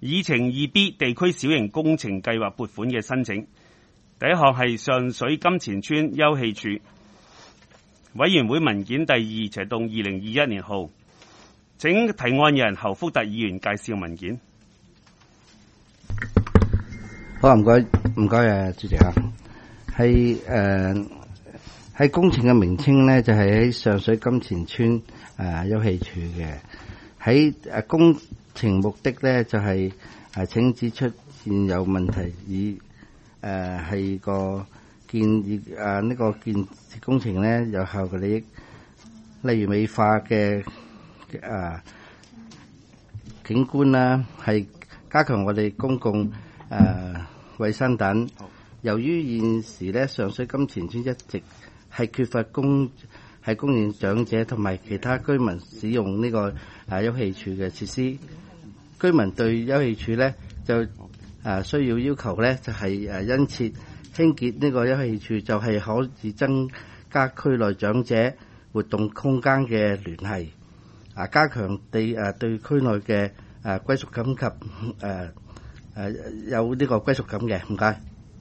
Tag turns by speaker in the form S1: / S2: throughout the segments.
S1: 議程 2B 地區小型工程計劃撥款嘅申請。第一項係上水金錢村休憩處委員會文件第2/2021年號，請提案人侯福特議員介紹文件。
S2: 好，唔該主席啊，係工程嘅名稱咧，就係喺上水金錢村休憩處嘅。喺工程目的咧，就係請指出現有問題，以係個建議呢個建設工程咧有效嘅利益，例如美化嘅景觀啦，係加強我哋公共衛生等。由於現時咧上水金錢村一直係缺乏供應長者同埋其他居民使用呢個休憩處嘅設施，居民對休憩處咧就需要求咧就係殷切興建呢個休憩處，就係可以增加區內長者活動空間嘅聯繫，加強對區內嘅歸屬感及有呢個歸屬感嘅。唔該。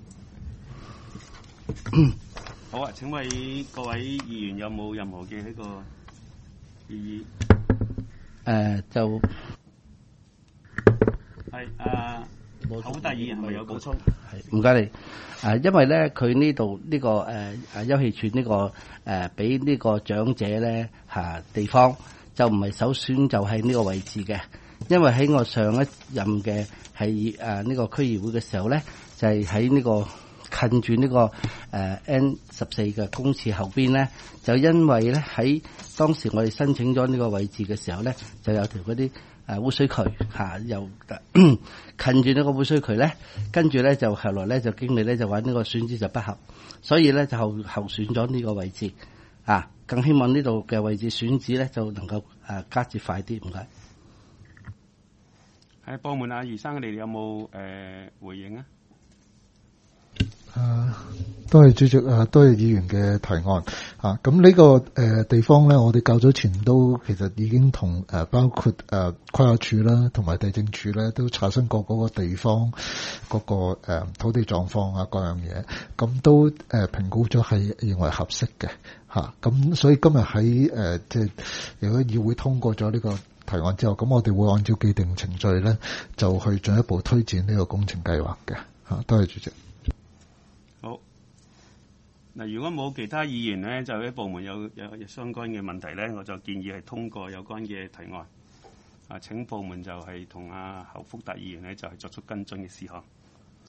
S1: 好啊，請問各位議員有冇任何嘅呢個異議？
S2: 就
S1: 係侯福特議員係咪有補充？
S2: 係，唔該你。因為咧，佢呢度呢個休憩處呢個俾呢個長者咧地方，就唔係首選就係呢個位置嘅。因為喺我上一任嘅係呢個區議會嘅時候咧，就係喺呢個近住呢個N14嘅公廁後邊咧，就因為咧喺當時我哋申請咗呢個位置嘅時候咧，就有條嗰啲污水渠又近住呢個污水渠咧，跟住咧就後來咧就經理咧就話呢個選址就不合，所以咧就後選咗呢個位置更希望呢度嘅位置選址咧就能夠加節快啲。唔該。
S1: 喺部門余生，你哋有冇回應啊？
S3: 多謝主席多謝議員嘅提案咁呢個地方咧，我哋較早前都其實已經同包括規劃署啦，同埋地政署咧都查詢過嗰個地方嗰個土地狀況各樣嘢，咁都評估咗係認為合適嘅咁所以今日喺即係如果議會通過咗呢個提案之後，咁我哋會按照既定程序咧，就去進一步推展呢個工程計劃嘅多謝主席。
S1: 好，嗱，如果冇其他議員咧，就喺部門有相關嘅問題咧，我就建議係通過有關嘅提案。請部門就係同侯福特議員咧就係作出跟進嘅事項。